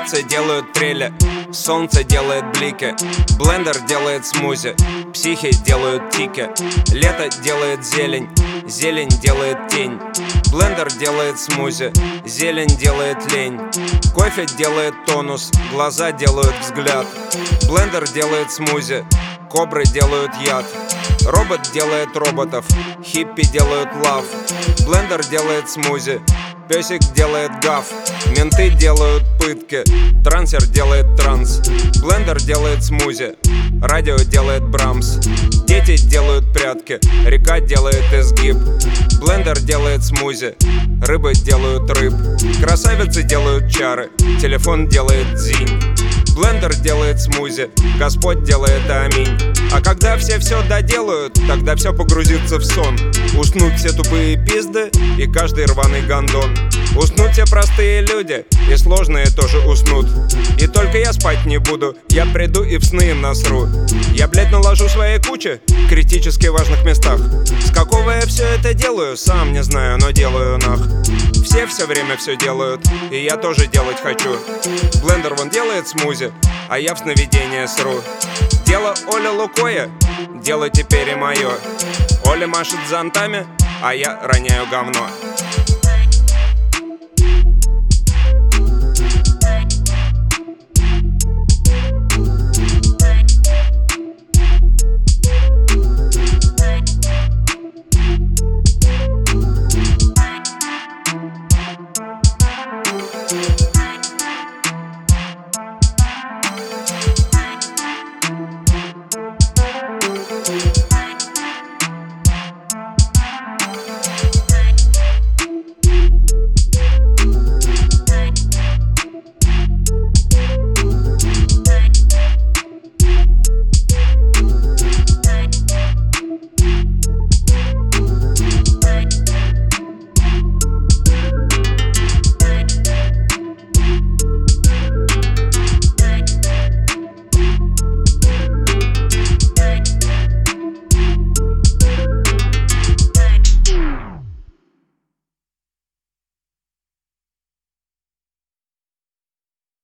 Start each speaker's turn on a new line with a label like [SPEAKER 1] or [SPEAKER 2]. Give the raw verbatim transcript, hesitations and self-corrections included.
[SPEAKER 1] Красавицы делают трели, солнце делает блики, блендер делает смузи, психи делают тики, лето делает зелень, зелень делает тень, блендер делает смузи, зелень делает лень, кофе делает тонус, глаза делают взгляд, блендер делает смузи, кобры делают яд, робот делает роботов, хиппи делают лав, блендер делает смузи, песик делает гав, менты делают пытки, трансер делает транс, блендер делает смузи, радио делает брамс, дети делают прятки, река делает изгиб, блендер делает смузи, рыбы делают рыб, красавицы делают чары, телефон делает зинь, блендер делает смузи, Господь делает аминь. А когда все все доделают, тогда все погрузится в сон. Уснут все тупые пизды и каждый рваный гондон. Уснут все простые люди, и сложные тоже уснут. И только я спать не буду, я приду и в сны им насру. Я, блядь, наложу свои кучи в критически важных местах. С какого я все это делаю, сам не знаю, но делаю нах. Все все время все делают, и я тоже делать хочу. Блендер вон делает смузи, а я в сновидение сру. Дело Оля Лукоя, дело теперь и мое. Оля машет зонтами, а я роняю говно.